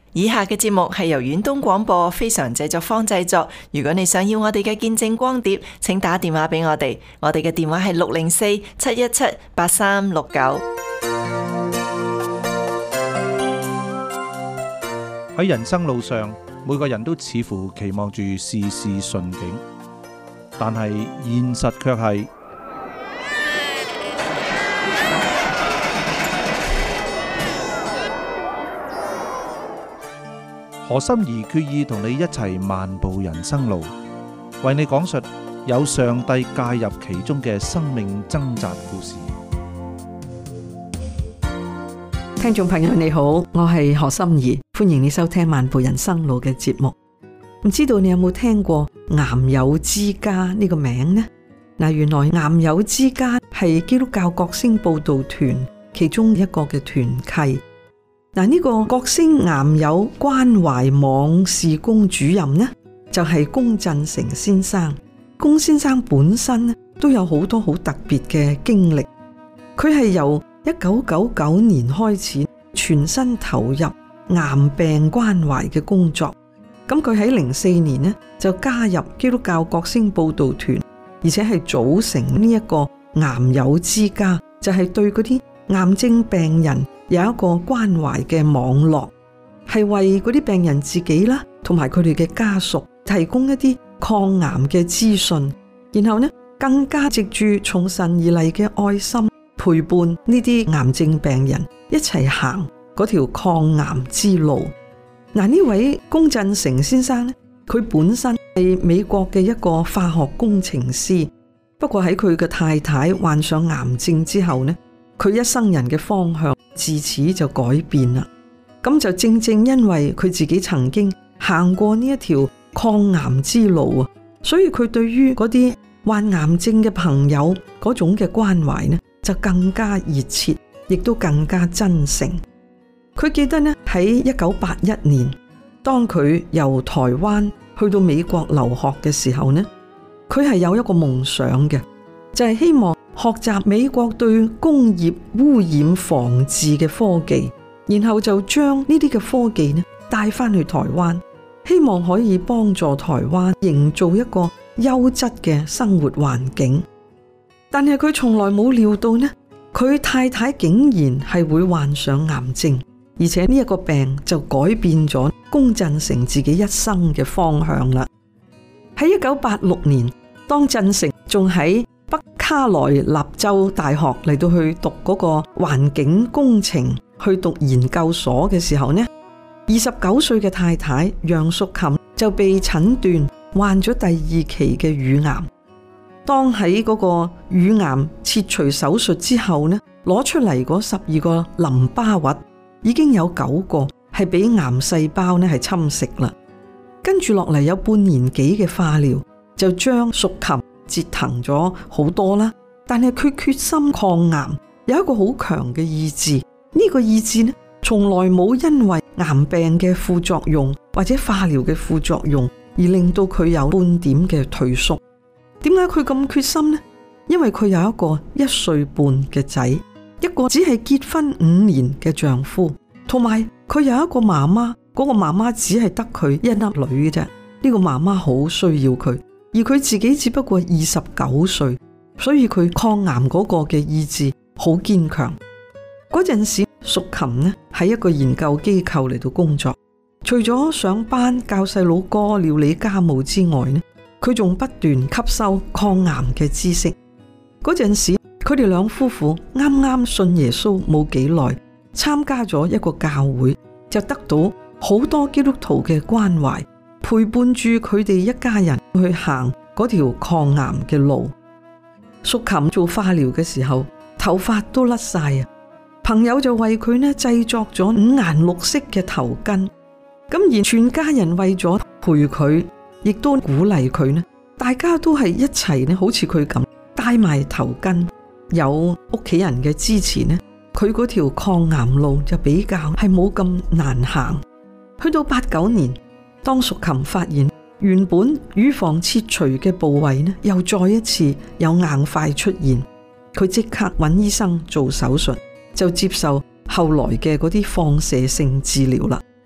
以下嘅節目係由遠東廣播非常製作坊製作。如果你想要我哋嘅見證光碟，請打電話俾我哋。我哋嘅電話係604-717-8369。 喺人生路上，每個人都似乎期望住事事順境，但係現實卻係何心怡決意同你一齊漫步人生路，為你講述有上帝介入其中嘅生命掙扎故事。 聽眾朋友你好，我係何心怡，歡迎你收聽漫步人生路嘅節目。唔知道你有冇聽過癌友之家呢個名呢？嗱，原來癌友之家係基督教國星佈道團其中一個嘅團契。嗱，呢個國星癌友關懷網事工主任呢，就係龔振成先生。龔先生本身呢都有好多好特別嘅經歷，佢係由1999年開始全身投入癌病關懷嘅工作。咁佢喺04年呢就加入基督教國星佈道團，而且係組成呢一個癌友之家，就係對嗰啲癌症病人有一個關懷嘅網絡，係為嗰啲病人自己啦，同埋佢哋嘅家屬提供一啲抗癌嘅資訊，然後呢更加藉住從神而嚟嘅愛心陪伴呢啲癌症病人一齊行嗰條抗癌之路。嗱，呢位龔振成先生呢，佢本身係美國嘅一個化學工程師，不過喺佢嘅太太患上癌症之後呢，佢一生人嘅方向自此就改變啦。咁就正正因為佢自己曾經行過呢一條抗癌之路啊，所以佢對於嗰啲患癌症嘅朋友嗰種嘅關懷呢，就更加熱切，亦都更加真誠。佢記得呢，喺1981年，當佢由台灣去到美國留學嘅時候呢，佢係有一個夢想嘅，就係希望學習美國對工業污染防治嘅科技，然後就將呢啲嘅科技呢帶翻去台灣，希望可以幫助台灣營造一個優質嘅生活環境。但係佢從來冇料到呢，佢太太竟然係會患上癌症，而且呢一個病就改變咗龔振成自己一生嘅方向啦。喺1986年，當振成仲喺北卡羅納州大學嚟到去讀嗰個環境工程，去讀研究所嘅時候呢，29歲嘅太太楊淑琴就被診斷患咗第2期嘅乳癌。當喺嗰個乳癌切除手術之後呢，攞出嚟嗰12個淋巴核已經有9個係俾癌細胞呢係侵蝕啦。跟住落嚟有半年幾嘅化療，就將淑琴折騰咗好多啦。但係佢決心抗癌，有一個好強嘅意志。呢個意志呢，從來冇因為癌病嘅副作用或者化療嘅副作用而令到佢有半點嘅退縮。點解佢咁決心呢？因為佢有一個1歲半嘅仔，一個只係結婚5年嘅丈夫，同埋佢有一個媽媽，嗰個媽媽只係得佢一粒女嘅啫。呢個媽媽好需要佢，而佢自己只不過29歲，所以佢抗癌嗰個嘅意志好堅強。嗰陣時，淑琴呢喺一個研究機構嚟到工作，除咗上班教細佬哥料理家務之外呢，佢仲不斷吸收抗癌嘅知識。嗰陣時，佢哋兩夫婦啱啱信耶穌冇幾耐，參加咗一個教會，就得到好多基督徒嘅關懷，陪伴住佢哋一家人去行嗰條抗癌嘅路。淑琴做化療嘅時候，頭髮都甩晒啊！朋友就為佢呢製作咗5顏6色嘅頭巾，咁而全家人為咗陪佢，亦都鼓勵佢呢，大家都係一齊呢，好似佢咁戴埋頭巾。有屋企人嘅支持呢，佢嗰條抗癌路就比較係冇咁難行。去到89年，當淑琴發現原本乳房切除嘅部位呢，又再一次有硬塊出現，佢即刻揾醫生做手術，就接受後來嘅嗰啲放射性治療啦。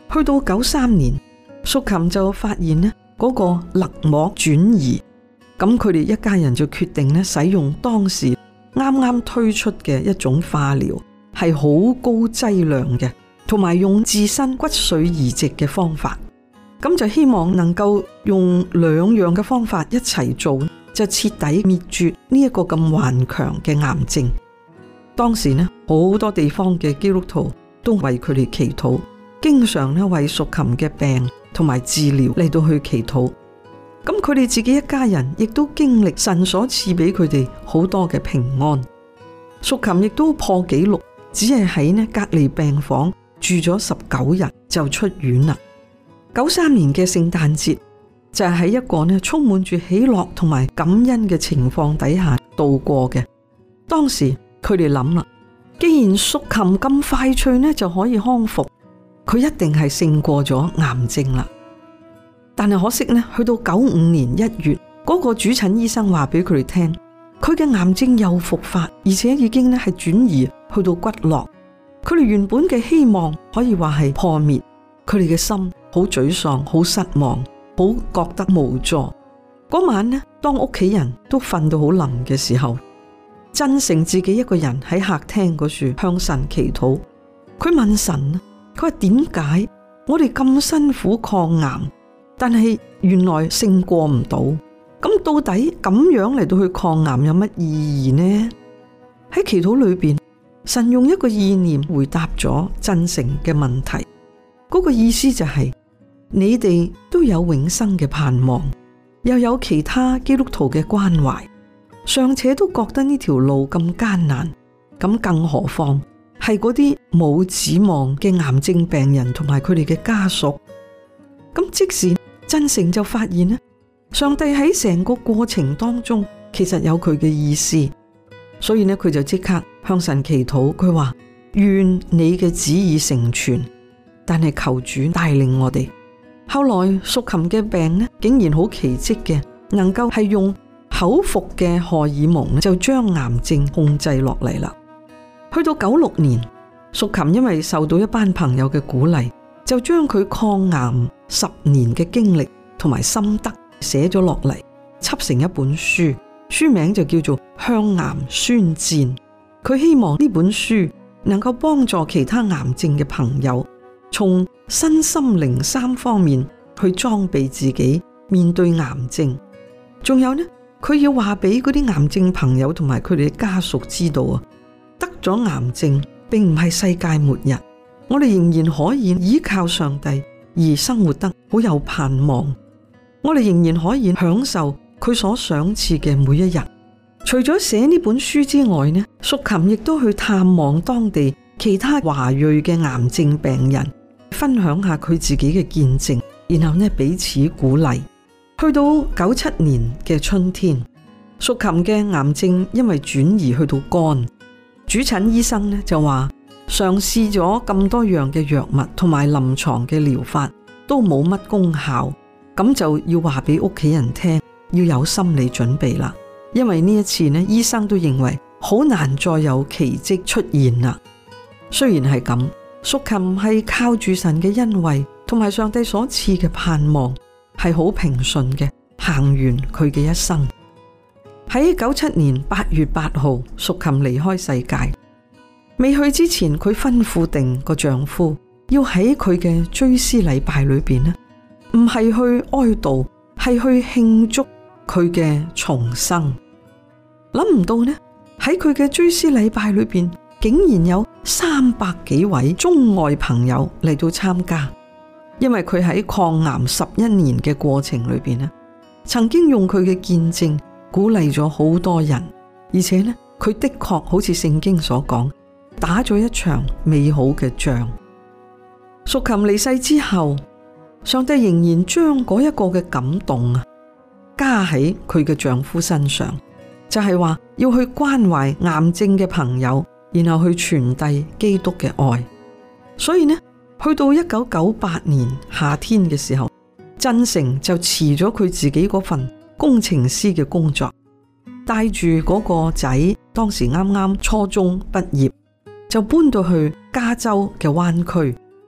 去到93年，淑琴就發現呢嗰個肋膜轉移，咁佢哋一家人就決定呢使用當時啱啱推出嘅一種化療，係好高劑量嘅，同埋用自身骨髓移植嘅方法。咁就希望能夠用兩樣嘅方法一齊做，就徹底滅絕呢一個咁頑強嘅癌症。當時呢，好多地方嘅基督徒都為佢哋祈禱，經常呢為淑琴嘅病同埋治療嚟到去祈禱。咁佢哋自己一家人亦都經歷神所賜俾佢哋好多嘅平安。淑琴亦都破紀錄，只係喺呢隔離病房住咗19日就出院啦。93年嘅聖誕節就係喺一個呢充滿住喜樂同埋感恩嘅情況底下度過嘅。當時佢哋諗啦，既然淑琴咁快脆呢就可以康復，佢一定係勝過咗癌症啦。但係可惜呢，去到95年1月，嗰個主診醫生話俾佢哋聽，佢嘅癌症又復發，而且已經呢係轉移去到骨骼。佢哋原本嘅希望可以話係破滅，佢哋嘅心好沮喪，好失望，好覺得無助。嗰晚呢，當屋企人都瞓到好冧嘅時候，真誠自己一個人喺客廳嗰處向神祈禱。佢問神，佢話點解我哋咁辛苦抗癌，但係原來勝過唔到？咁到底咁樣嚟到去抗癌有乜意義呢？喺祈禱裏邊，神用一個意念回答咗真誠嘅問題。嗰個意思就係，你哋都有永生嘅盼望，又有其他基督徒嘅關懷，尚且都覺得呢條路咁艱難，咁更何況係嗰啲冇指望嘅癌症病人同埋佢哋嘅家屬。咁即時真誠就發現呢，上帝喺成個過程當中其實有佢嘅意思，所以呢佢就即刻向神祈禱，佢話願你嘅旨意成全，但係求主帶領我哋。後來淑琴嘅病呢，竟然好奇蹟嘅，能夠係用口服嘅荷爾蒙就將癌症控制落嚟啦。去到96年，淑琴因為受到一班朋友嘅鼓勵，就將佢抗癌10年嘅經歷同埋心得寫咗落嚟，輯成一本書，書名就叫做《向癌宣戰》。佢希望呢本書能夠幫助其他癌症嘅朋友，從身心靈3方面去裝備自己面對癌症。仲有呢，佢要話俾嗰啲癌症朋友同埋佢哋嘅家屬知道啊，得咗癌症並唔係世界末日，我哋仍然可以依靠上帝而生活得好有盼望，我哋仍然可以享受佢所賞賜嘅每一日。除咗寫呢本書之外呢，淑琴亦都去探望當地其他華裔嘅癌症病人，分享下佢自己嘅見證，然後呢彼此鼓勵。去到97年嘅春天，淑琴嘅癌症因為轉移去到肝，主診醫生呢就話嘗試咗咁多樣嘅藥物同埋臨床嘅療法都冇乜功效，咁就要話俾屋企人聽，要有心理準備啦。因為呢一次呢，醫生都認為好難再有奇蹟出現啦。雖然係咁，淑琴係靠住神嘅恩惠同埋上帝所賜嘅盼望，係好平順嘅行完佢嘅一生。喺97年8月8號，淑琴離開世界。未去之前，佢吩咐定個丈夫要喺佢嘅追思禮拜裏邊呢，唔係去哀悼，係去慶祝佢嘅重生。諗唔到呢，喺佢嘅追思禮拜裏邊，竟然有300幾位中外朋友嚟到參加。因為佢喺抗癌11年嘅過程裏邊呢，曾經用佢嘅見證鼓勵咗好多人，而且呢，佢的確好似聖經所講，打咗一場美好嘅仗。淑琴離世之後，上帝仍然將嗰一個嘅感動加喺佢嘅丈夫身上，就係話要去關懷癌症嘅朋友，然後去傳遞基督嘅愛。所以呢，去到1998年夏天嘅時候，真誠就辭咗佢自己嗰份工程師嘅工作，帶住嗰個仔，當時啱啱初中畢業，就搬到去加州嘅灣區，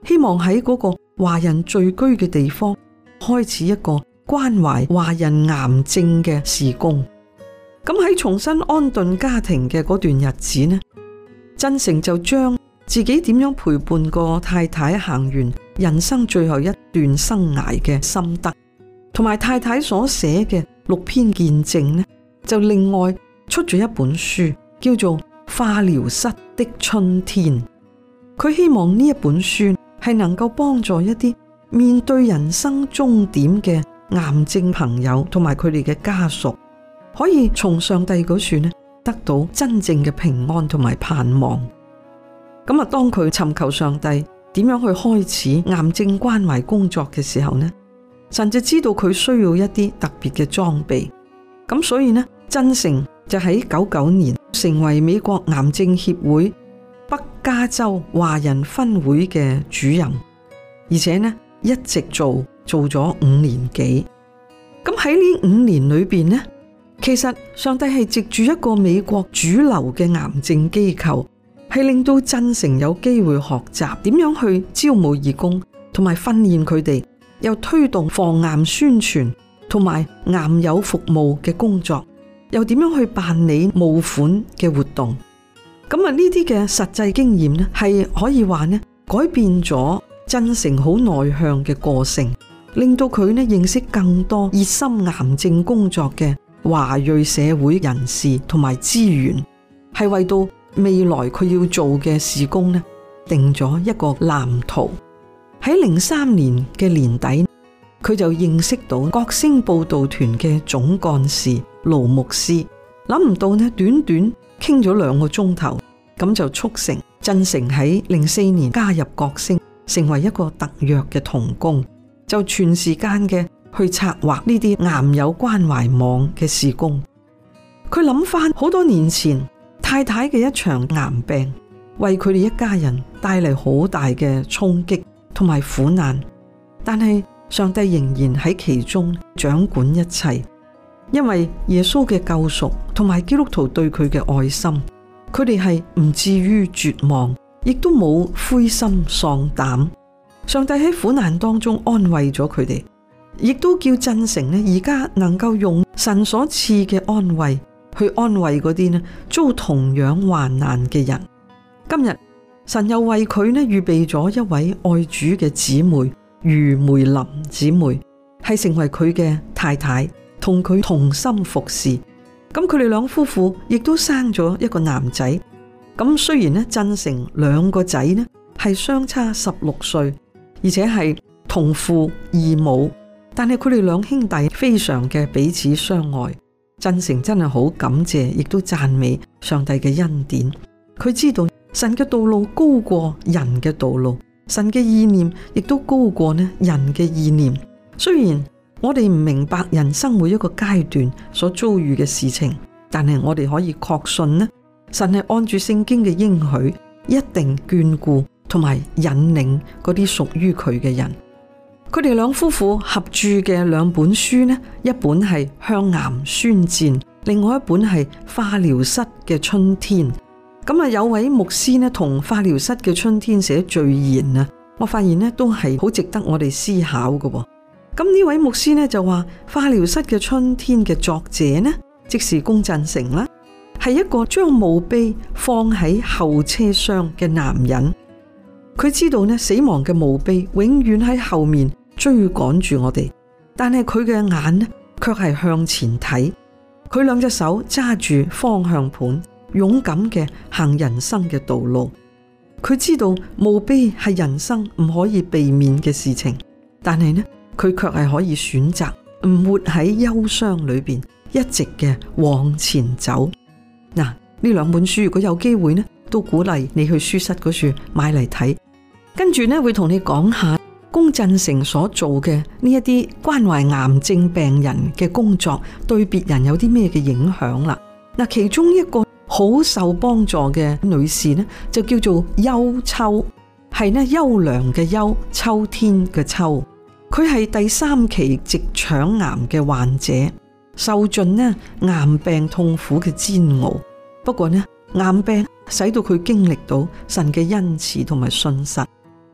希望喺嗰個華人聚居嘅地方開始一個關懷華人癌症嘅事工。咁喺重新安頓家庭嘅嗰段日子呢，真誠就將自己點樣陪伴個太太行完人生最後一段生涯嘅心得，同埋太太所寫嘅6篇見證呢，就另外出咗一本書，叫做《化療室的春天》。佢希望呢一本書係能夠幫助一啲面對人生終點嘅癌症朋友同埋佢哋嘅家屬，可以從上帝嗰處呢得到真正嘅平安同埋盼望。咁啊，當佢尋求上帝點樣去開始癌症關懷工作嘅時候呢，神就知道佢需要一啲特別嘅裝備。咁所以呢，真誠就喺99年成為美國癌症協會北加州華人分會嘅主任，而且呢一直做咗5年幾。咁喺呢5年裏邊呢，其實上帝係藉住一個美國主流嘅癌症機構，係令到真誠有機會學習點樣去招募義工，同埋訓練佢哋，又推動防癌宣傳同埋癌友服務嘅工作，又點樣去辦理募款嘅活動。咁啊，呢啲嘅實際經驗呢，係可以話呢改變咗真誠好內向嘅個性，令到佢呢認識更多熱心癌症工作嘅華裔社會人士同埋資源，係為到未來佢要做嘅事工呢定咗一個藍圖。喺03年嘅年底，佢就認識到國星報道團嘅總幹事盧牧師，諗唔到呢短短傾咗2個鐘頭，咁就促成真誠喺04年加入國星，成為一個特約嘅同工，就全時間嘅去策劃呢啲癌友關懷網嘅事工。佢諗翻好多年前太太嘅一場癌病，為佢哋一家人帶嚟好大嘅衝擊同埋苦難，但係上帝仍然喺其中掌管一切，因為耶穌嘅救贖同埋基督徒對佢嘅愛心，佢哋係唔至於絕望，亦都冇灰心喪膽。上帝喺苦難當中安慰咗佢哋，亦都叫真誠呢而家能夠用神所賜嘅安慰去安慰嗰啲呢遭同樣患難嘅人。今日神又為佢呢預備咗一位愛主嘅姊妹余梅林姊妹，係成為佢嘅太太，同佢同心服侍。咁佢哋兩夫婦亦都生咗一個男仔。咁雖然呢真誠2個仔呢係相差16歲，而且係同父異母，但係佢哋2兄弟非常嘅彼此相愛。真誠真係好感謝，亦都讚美上帝嘅恩典。佢知道神嘅道路高過人嘅道路，神嘅意念亦都高過呢人嘅意念。雖然我哋唔明白人生每一個階段所遭遇嘅事情，但係我哋可以確信呢，神係按住聖經嘅應許，一定眷顧同埋引領嗰啲屬於佢嘅人。佢哋2夫婦合著嘅2本書呢，一本係向癌宣戰，另外一本係化療室嘅春天。咁啊，有位牧師呢同化療室嘅春天寫序言啊，我發現呢都係好值得我哋思考嘅。咁呢位牧師呢就話，化療室嘅春天嘅作者呢，即是龔振成啦，係一個將墓碑放喺後車廂嘅男人。佢知道呢死亡嘅墓碑永遠喺後面追趕住我哋，但係佢嘅眼呢卻係向前睇。佢2隻手揸住方向盤，勇敢嘅行人生嘅道路。佢知道墓碑係人生唔可以避免嘅事情，但係呢佢卻係可以選擇唔活喺憂傷裏邊，一直嘅往前走。嗱，呢2本書如果有機會呢，都鼓勵你去書室嗰處買嚟睇。跟住呢會同你講下龔振成所做嘅呢一啲關懷癌症病人嘅工作，對別人有啲咩嘅影響啦。嗱，其中一個好受幫助嘅女士呢，就叫做邱秋，係呢優良嘅優，秋天嘅秋。佢係第3期直腸癌嘅患者，受盡呢癌病痛苦嘅煎熬。不過呢，癌病使到佢經歷到神嘅恩慈同埋信實。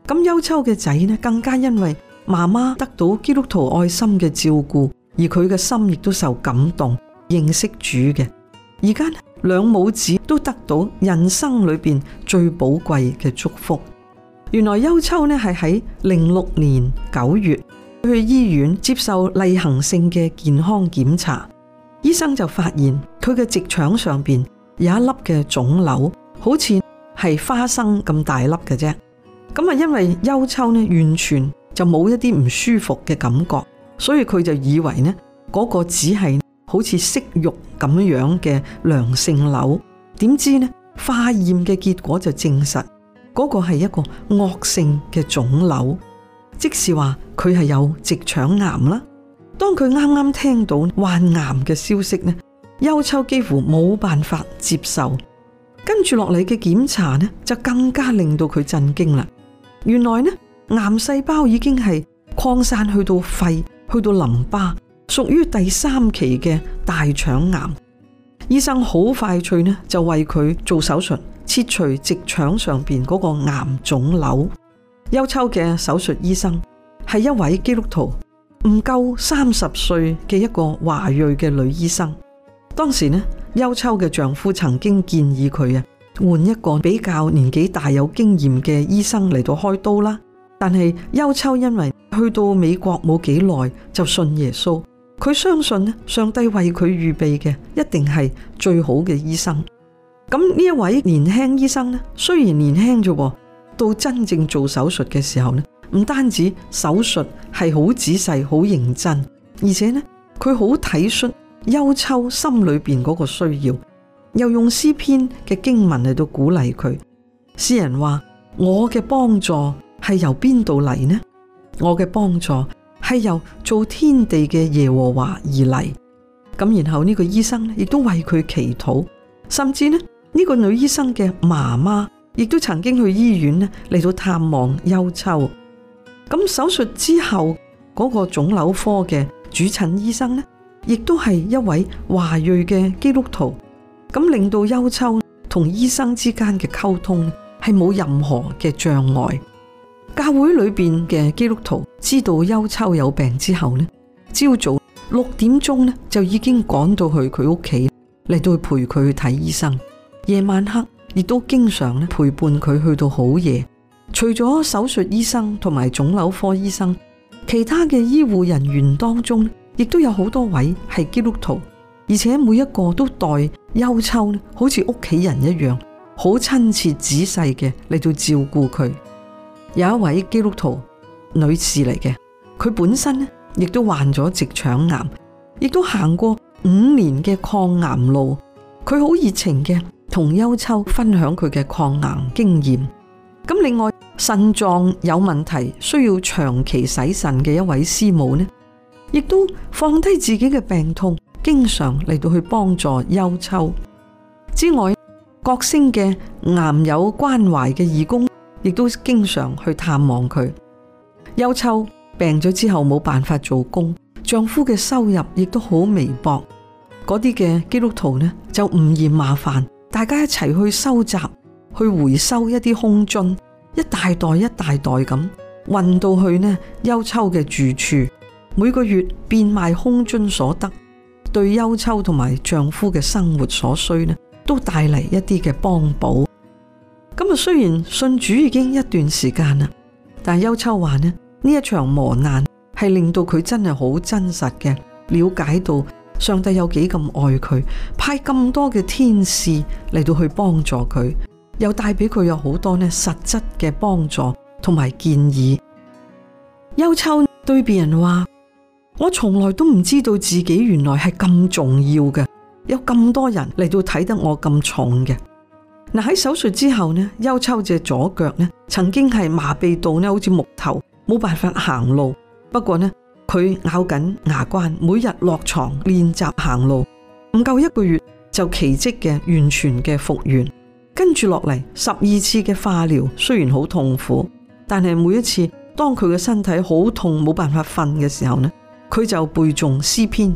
咁丘秋嘅仔呢，更加因為媽媽得到基督徒愛心嘅照顧，而佢嘅心亦都受感動，認識主嘅。而家兩母子都得到人生裏邊最寶貴嘅祝福。原來丘秋呢係喺06年9月去醫院接受例行性嘅健康檢查，醫生就發現佢嘅直腸上邊有一粒嘅腫瘤，好似係花生咁大粒嘅啫。咁啊，因為丘秋呢完全就冇一啲唔舒服嘅感覺，所以佢就以為呢嗰個只係好似息肉咁樣嘅良性瘤。點知呢化驗嘅結果就證實嗰個係一個惡性嘅腫瘤，即是話佢係有直腸癌啦。當佢啱啱聽到患癌嘅消息呢，丘秋幾乎冇辦法接受。跟住落嚟嘅檢查呢，就更加令到佢震驚啦。原來呢，癌細胞已經係擴散去到肺，去到淋巴，屬於第3期嘅大腸癌。醫生好快脆呢，就為佢做手術，切除直腸上邊嗰個癌腫瘤。丘秋嘅手術醫生係一位基督徒，唔夠30歲嘅一個華裔嘅女醫生。當時呢，丘秋嘅丈夫曾經建議佢換一個比較年紀大有經驗嘅醫生嚟到開刀啦。但係丘秋因為去到美國冇幾耐就信耶穌，佢相信呢，上帝為佢預備嘅一定係最好嘅醫生。咁呢一位年輕醫生呢，雖然年輕啫，到真正做手術嘅時候呢，唔單止手術係好仔細好認真，而且呢，佢好體恤丘秋心裏邊嗰個需要，又用詩篇嘅經文嚟到鼓勵佢。詩人話：我嘅幫助係由邊度嚟呢？我嘅幫助係由造天地嘅耶和華而嚟。咁然後呢個醫生呢，亦都為佢祈禱，甚至呢個女醫生嘅媽媽亦都曾經去醫院呢嚟到探望丘秋。咁手術之後嗰個腫瘤科嘅主診醫生呢，亦都係一位華裔嘅基督徒。咁令到丘秋同醫生之間嘅溝通係冇任何嘅障礙。教會裏邊嘅基督徒知道丘秋有病之後呢，朝早6點鐘呢就已經趕到去佢屋企嚟到陪佢去睇醫生，夜晚黑亦都經常陪伴佢去到好夜。除咗手術醫生同埋腫瘤科醫生，其他嘅醫護人員當中亦都有好多位係基督徒，而且每一個都待丘秋好似屋企人一樣，好親切仔細嘅嚟到照顧佢。有一位基督徒女士嚟嘅，佢本身亦都患咗直腸癌，亦都行過5年嘅抗癌路。佢好熱情嘅同丘秋分享佢嘅抗癌經驗。咁另外腎臟有問題需要長期洗腎嘅一位師母呢，亦都放低自己嘅病痛，經常嚟到去幫助丘秋。之外，各星嘅癌友關懷嘅義工亦都經常去探望佢。丘秋病咗之後冇辦法做工，丈夫嘅收入亦都好微薄。嗰啲嘅基督徒呢就唔嫌麻煩，大家一齊去收集，去回收一啲空樽，一大袋一大袋咁運到去丘秋嘅住處。每個月變賣空樽所得，對丘秋同埋丈夫嘅生活所需都帶嚟一啲嘅幫補。咁雖然信主已經一段時間啦，但丘秋話呢一場磨難係令到佢真係好真實嘅了解到上帝有幾咁愛佢，派咁多嘅天使嚟到去幫助佢，又帶俾佢有好多實質嘅幫助同埋建議。丘秋對別人話：我從來都唔知道自己原來係咁重要嘅，有咁多人嚟到睇得我咁重嘅。喺手術之後丘秋隻左腳曾經係麻痹到好似木頭，冇辦法行路。不過佢咬緊牙關，每日落床練習行路，唔夠1個月就奇蹟嘅完全嘅復原。跟住落嚟12次嘅化療，雖然好痛苦，但係每一次當佢嘅身體好痛冇辦法瞓嘅時候佢就背誦詩篇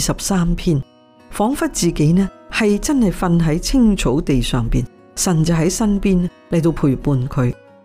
23篇，仿佛自己係真係瞓喺青草地上邊，神就喺身邊嚟到陪伴佢。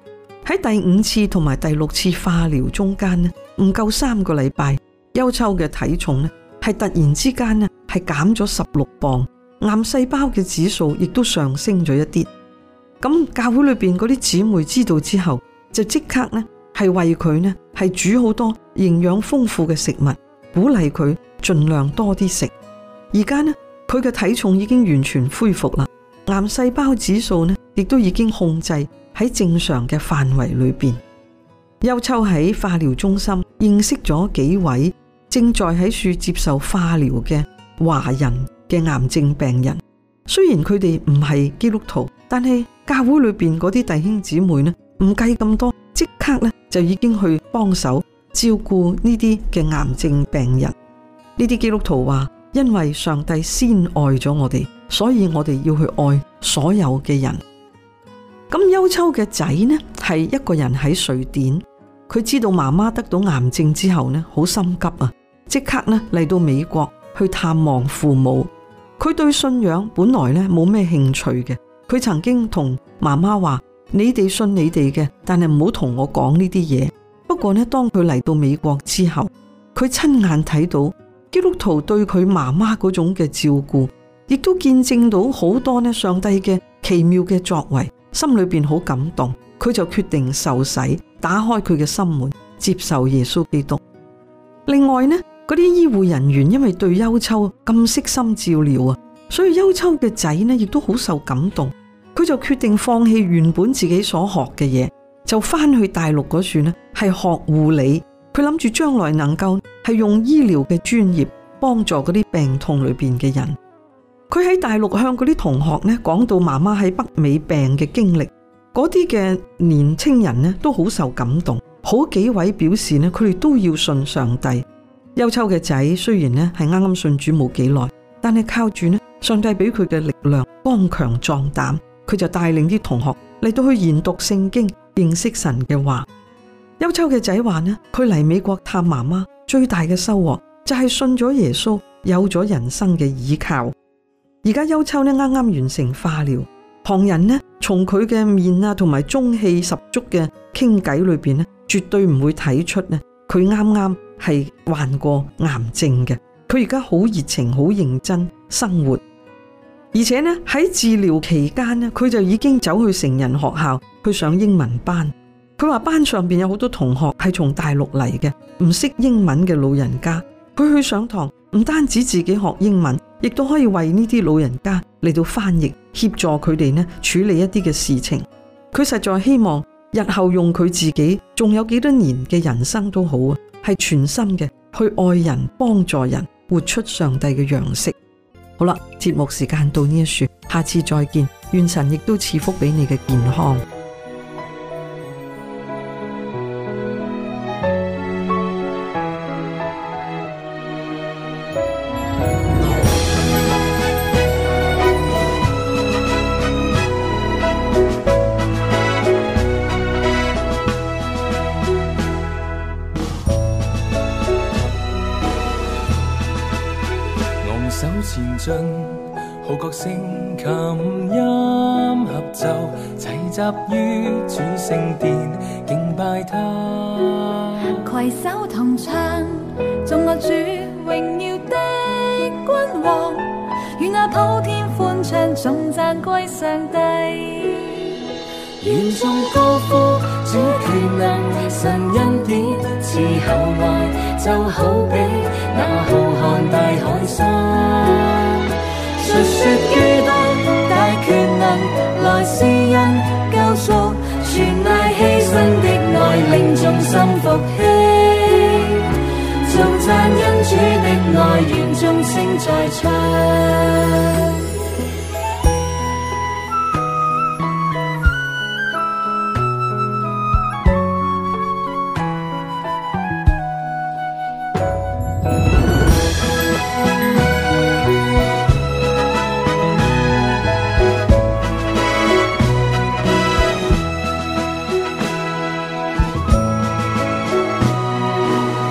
喺第5次同埋第6次化療中間呢，唔夠3個禮拜，邱秋嘅體重呢係突然之間呢係減咗16磅，癌細胞嘅指數亦都上升咗一啲。咁教會裏邊嗰啲姊妹知道之後，就即刻呢係為佢呢係煮好多營養豐富嘅食物，鼓勵佢盡量多啲食。而家呢佢嘅體重已經完全恢復啦，癌細胞指數呢亦都已經控制喺正常嘅範圍裏邊。邱秋喺化療中心認識咗幾位正在喺處接受化療嘅華人嘅癌症病人。雖然佢哋唔係基督徒，但係教會裏邊嗰啲弟兄姊妹呢，唔計咁多，即刻呢就已經去幫手照顧呢啲嘅癌症病人。呢啲基督徒話，因為上帝先愛咗我哋，所以我哋要去愛所有嘅人。咁邱秋嘅仔呢係一個人喺瑞典，佢知道媽媽得到癌症之後呢，好心急啊，即刻呢嚟到美國去探望父母。佢對信仰本來呢冇咩興趣嘅，佢曾經同媽媽話：你哋信你哋嘅，但係唔好同我講呢啲嘢。不過呢，當佢嚟到美國之後，佢親眼睇到基督徒對佢媽媽嗰種嘅照顧，亦都見證到好多呢上帝嘅奇妙嘅作為，心裏邊好感動。佢就決定受洗，打開佢嘅心門，接受耶穌基督。另外呢，嗰啲醫護人員因為對邱秋咁悉心照料啊，所以邱秋嘅仔呢亦都好受感動。佢就決定放棄原本自己所學嘅嘢，就翻去大陸嗰處呢係學護理。佢諗住將來能夠係用醫療嘅專業幫助嗰啲病痛裏邊嘅人。佢喺大陸向嗰啲同學呢講到媽媽喺北美病嘅經歷，嗰啲嘅年青人呢都好受感動，好幾位表示呢佢哋都要信上帝。邱秋嘅仔雖然呢係啱啱信主冇幾耐，但係靠住呢上帝俾佢嘅力量，剛強壯膽，佢就帶領啲同學嚟到去研讀聖經，認識神嘅話。邱秋嘅仔話呢，佢嚟美國探媽媽最大嘅收穫就係信咗耶穌，有咗人生嘅依靠。而家邱秋呢啱啱完成化療，旁人呢從佢嘅面啊同埋中氣十足嘅傾偈裏邊呢，絕對唔會睇出呢佢啱啱係患過癌症嘅。佢而家好熱情，好認真生活，而且呢喺治療期間呢，佢就已經走去成人學校去上英文班。佢話班上邊有好多同學係從大陸嚟嘅，唔識英文嘅老人家，佢去上堂唔單止自己學英文，亦都可以為呢啲老人家嚟到翻譯，協助佢哋呢處理一啲嘅事情。佢實在希望日後用佢自己仲有幾多年嘅人生都好啊，係全心嘅去愛人、幫助人，活出上帝嘅樣式。好啦，節目時間到呢一處，下次再見，願神亦都賜福俾你嘅健康。 手前進，號角聲琴音合奏，齊集於主聖殿敬拜他。 攜手同唱，頌樂主榮耀的君王，願那普天歡唱，頌讚歸上帝。 願眾高呼主權能，神恩典賜厚愛，就好比那浩瀚大海深。述說基督大權能，來施恩救贖，全賴犧牲的愛，令眾心復興。頌讚恩主的愛，願眾聲在唱。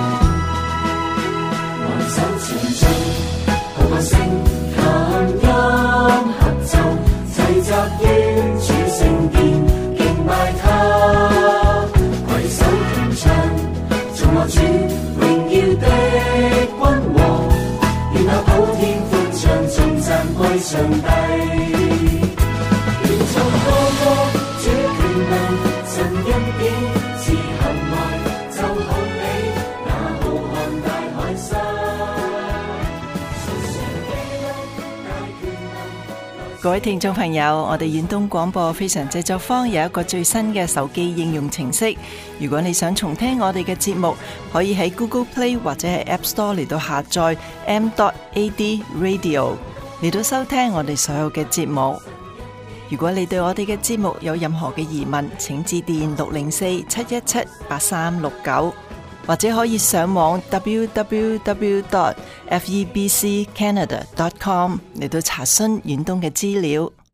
手前進，號角聲琴音我主榮耀的君王，願那普天歡唱頌讚歸上帝。願奏歌主權能，神恩典賜厚愛，就好比那浩瀚大海深。 各位聽眾朋友，我哋遠東廣播非常製作坊有一個最新嘅手機應用程式，如果你想重聽我哋嘅節目，可以喺 Google Play 或者係 App Store 嚟到下載 m.ad radio 嚟到收聽我哋所有嘅節目。如果你對我哋嘅節目有任何嘅疑問，請致電604-717-8369，或者可以上網 www.febccanada.com 嚟到查詢遠東嘅資料。